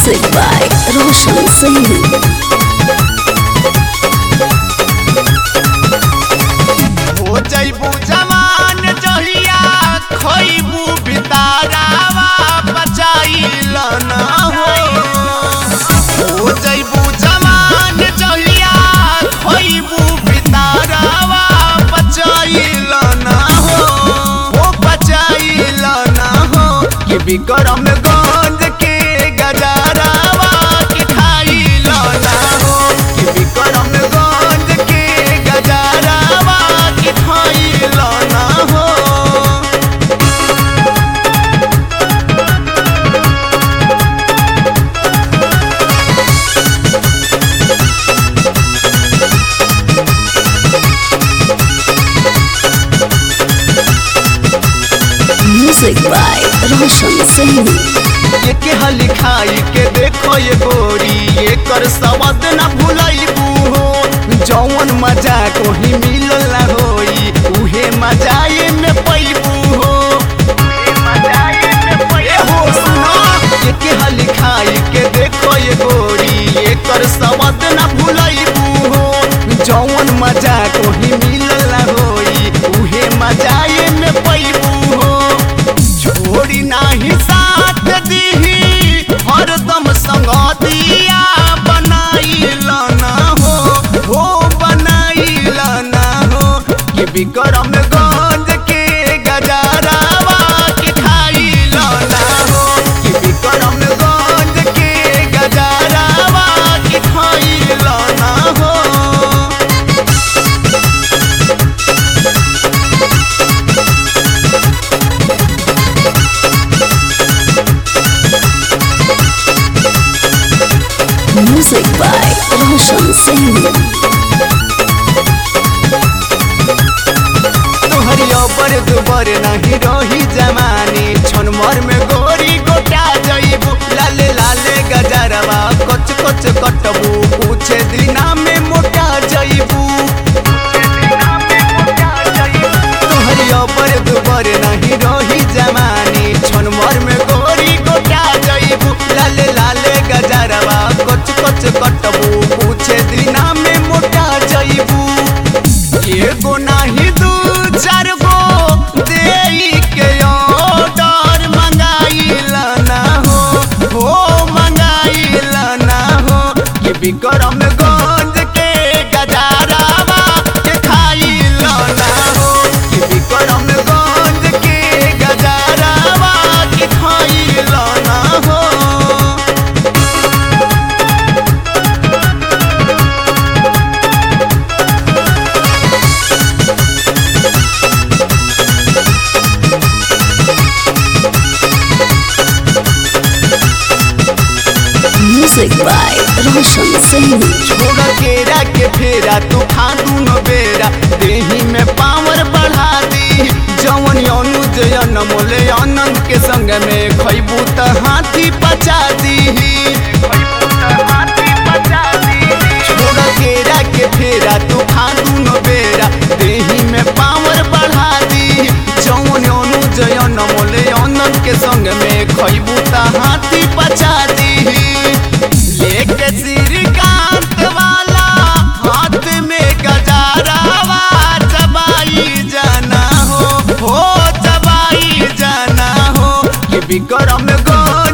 Music by Roshan Singh. हो जइबू जवान जहिया खइबू बितारावा बचाइल न हो जइबू जवान जहिया खइबू बितारावा बचाइल न हो बचाइल न हो कि विक्रमगंज के गजरावा के खाइल न हो कि विक्रमगंज के गजरावा के खाइल न हो। Music by Roshan Singh. ये के हली खाई के देखो ये गोरी ये कर सवाद न भुलाइबू हो जौन मजा कोही मिलल ना होई उहे मजा ये में पैबू हो हो सुनो ये के हली खाई के देखो ये गोरी ये कर सवाद न भुलाइबू हो जौन मजा कोही मिलल ना होई उहे मजा ये में पैबू हो छोड़ी नाही साथ दीही हरदम संगतिया बनाइल ना हो बनाइल ना हो कि विक्रमगंज के गजरावा के खाइल ना हो कि विक्रमगंज के गजरावा के खाइल ना हो। Music by Roshan Singh. तोहरिया पर दुबर नहीं रही जमानी छनमर में गोरी गोटा जइबू लाले लाले गजरवा कच कच कटबू पूछे दिना में मोटा जइबू तोहरिया पर दुबर नहीं रही जमानी छनमर में गोरी गोटा जइबू लाले लाले गजरवा कच कच कटबू पूछे दिना में मोटा जइबू एगो नाही दू चार गो देई के ऑर्डर मंगाइल ना हो मंगाइल ना हो कि विक्रमगंज के गजरावा के खाइल ना हो कि विक्रमगंज के गजरावा के खाइल ना हो। Music by Roshan Singh. छोड़ केरा के फेरा तूफान दूनो बेरा देही में पावर बढ़ा दी जवन अनुज अनमोले आनंद के संग में खइबू त हाथी पचा दी छोड़ केरा के फेरा तूफान दूनो बेरा देही में पावर बढ़ा दी जवन अनुज अनमोले आनंद के संग में खइबू त हाथी पचा दी लेके श्रीकांत वाला हाथ में गजरावा चबाई जाना हो चबाई जाना हो कि विक्रमगंज